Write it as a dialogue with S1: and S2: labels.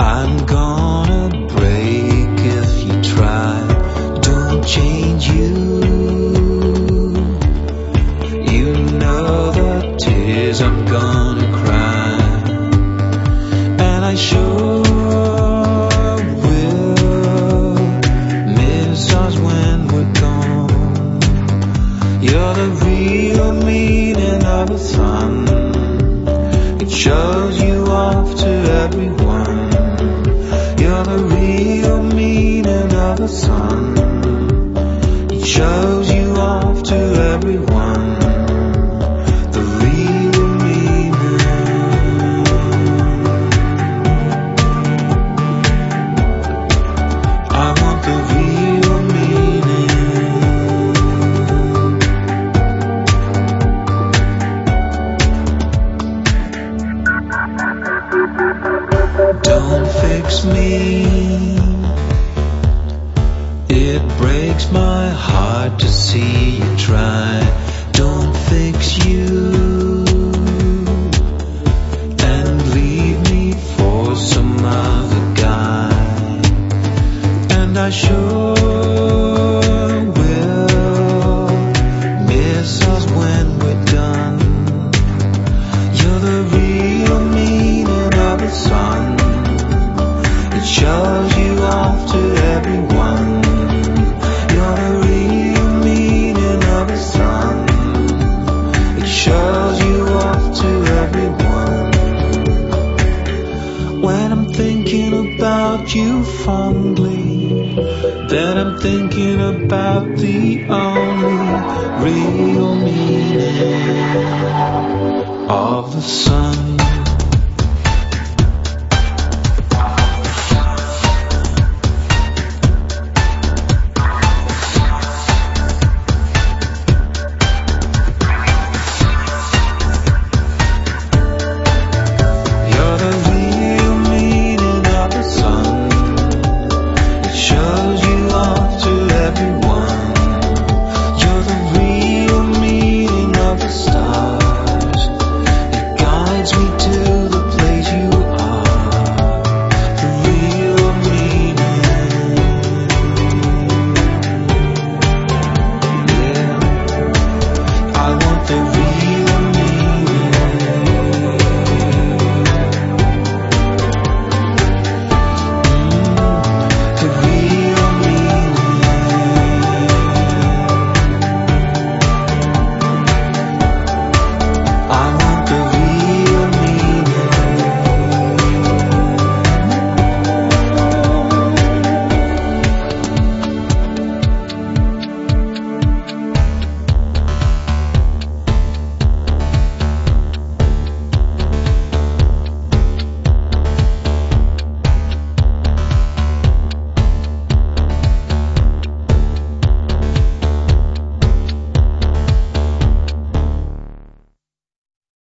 S1: I'm gonna break if you try. Don't change you. You know the tears I'm gonna cry, and I sure will miss us when we're gone. You're the real meaning of the sun. It shows you off to everyone. You're the real meaning of the sun. It shows you off to everyone. The real meaning. I want the real meaning. Don't fix me. It breaks my heart to see you try. Don't fix you and leave me for some other guy. And I sure will miss us when we're done. You're the real meaning of the sun. It shows you off to everyone. You're the real meaning of the sun. It shows you off to everyone. When I'm thinking about you fondly, then I'm thinking about the only real meaning of the sun.